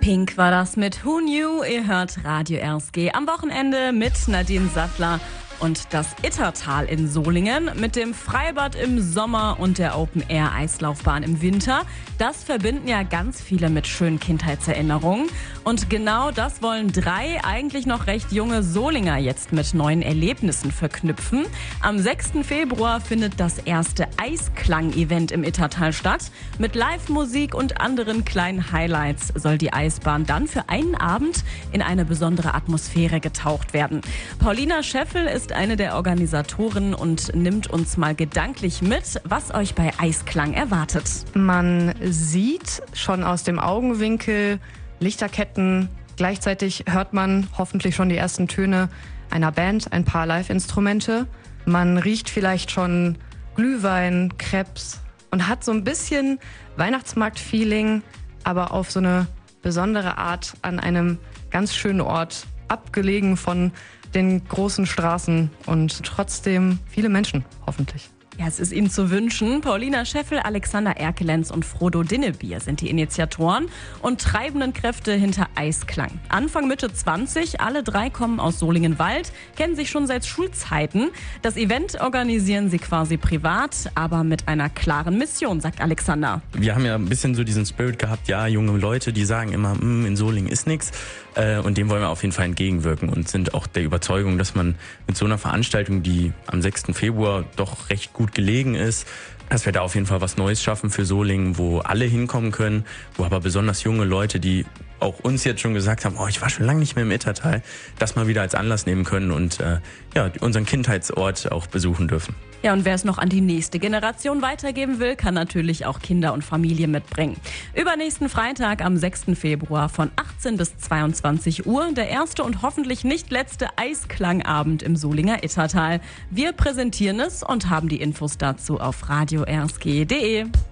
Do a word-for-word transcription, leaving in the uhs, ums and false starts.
Pink war das mit Who Knew? Ihr hört Radio R S G am Wochenende mit Nadine Sattler und das Ittertal in Solingen mit dem Freibad im Sommer und der Open-Air-Eislaufbahn im Winter. Das verbinden ja ganz viele mit schönen Kindheitserinnerungen. Und genau das wollen drei eigentlich noch recht junge Solinger jetzt mit neuen Erlebnissen verknüpfen. Am sechsten Februar findet das erste Eisklang-Event im Ittertal statt. Mit Live-Musik und anderen kleinen Highlights soll die Eisbahn dann für einen Abend in eine besondere Atmosphäre getaucht werden. Paulina Scheffel ist eine der Organisatoren und nimmt uns mal gedanklich mit, was euch bei Eisklang erwartet. Man sieht schon aus dem Augenwinkel Lichterketten. Gleichzeitig hört man hoffentlich schon die ersten Töne einer Band, ein paar Live-Instrumente. Man riecht vielleicht schon Glühwein, Crepes und hat so ein bisschen Weihnachtsmarkt-Feeling, aber auf so eine besondere Art an einem ganz schönen Ort, abgelegen von den großen Straßen und trotzdem viele Menschen, hoffentlich. Ja, es ist Ihnen zu wünschen. Paulina Scheffel, Alexander Erkelenz und Frodo Dinnebier sind die Initiatoren und treibenden Kräfte hinter Eisklang. Anfang Mitte zwanzig, alle drei kommen aus Solingen-Wald, kennen sich schon seit Schulzeiten. Das Event organisieren sie quasi privat, aber mit einer klaren Mission, sagt Alexander. Wir haben ja ein bisschen so diesen Spirit gehabt, ja, junge Leute, die sagen immer, in Solingen ist nichts. Und dem wollen wir auf jeden Fall entgegenwirken und sind auch der Überzeugung, dass man mit so einer Veranstaltung, die am sechsten Februar doch recht gut gelegen ist, dass wir da auf jeden Fall was Neues schaffen für Solingen, wo alle hinkommen können, wo aber besonders junge Leute, die auch uns jetzt schon gesagt haben, oh, ich war schon lange nicht mehr im Ittertal, das mal wieder als Anlass nehmen können und äh, ja, unseren Kindheitsort auch besuchen dürfen. Ja, und wer es noch an die nächste Generation weitergeben will, kann natürlich auch Kinder und Familie mitbringen. Übernächsten Freitag am sechsten Februar von achtzehn bis zweiundzwanzig Uhr der erste und hoffentlich nicht letzte Eisklangabend im Solinger Ittertal. Wir präsentieren es und haben die Infos dazu auf radio r s g punkt d e.